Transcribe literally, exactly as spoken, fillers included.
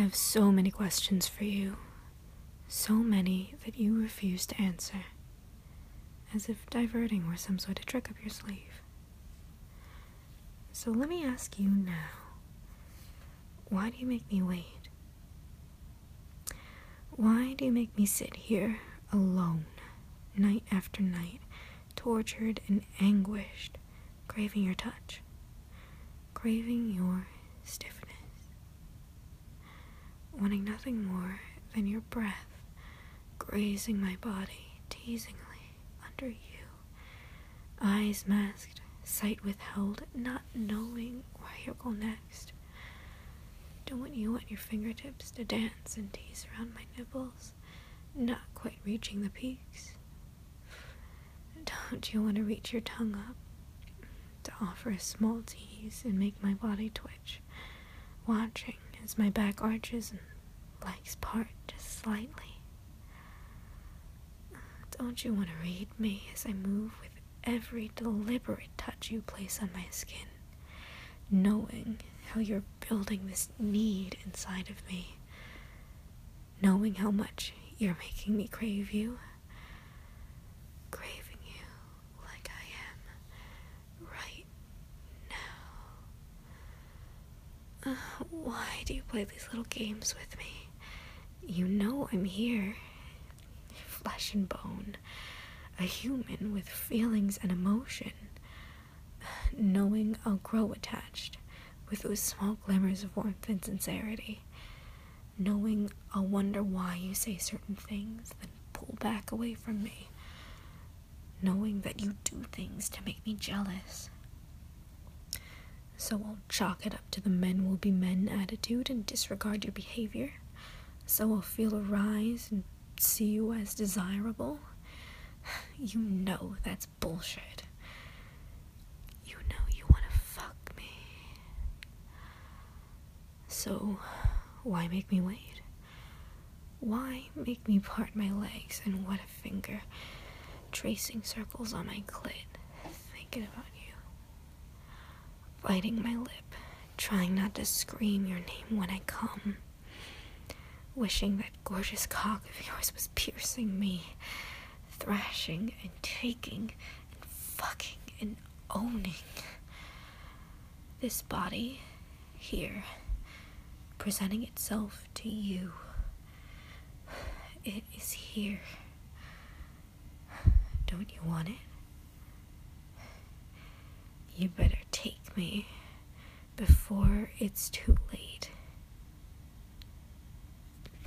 have so many questions for you. So many that you refuse to answer. As if diverting were some sort of trick up your sleeve. So let me ask you now. Why do you make me wait? Why do you make me sit here alone, night after night, tortured and anguished, craving your touch, craving your stiffness, wanting nothing more than your breath grazing my body teasingly under you, eyes masked, sight withheld, not knowing where you'll go next? Don't you want your fingertips to dance and tease around my nipples, not quite reaching the peaks? Don't you want to reach your tongue up to offer a small tease and make my body twitch, watching as my back arches and legs part just slightly? Don't you want to read me as I move with every deliberate touch you place on my skin, knowing how you're building this need inside of me, knowing how much you're making me crave you, craving you like I am right now. Uh, why do you play these little games with me? You know I'm here, flesh and bone, a human with feelings and emotion, knowing I'll grow attached with those small glimmers of warmth and sincerity, knowing I'll wonder why you say certain things, then pull back away from me, knowing that you do things to make me jealous. So I'll chalk it up to the men will be men attitude and disregard your behavior. So I'll feel a rise and see you as desirable. You know that's bullshit. You know you want to fuck me. So, why make me wait? Why make me part my legs and wet a finger, tracing circles on my clit, thinking about you? Biting my lip, trying not to scream your name when I come, wishing that gorgeous cock of yours was piercing me, thrashing and taking and fucking and owning this body here, presenting itself to you. It is here. Don't you want it? You better take me before it's too late.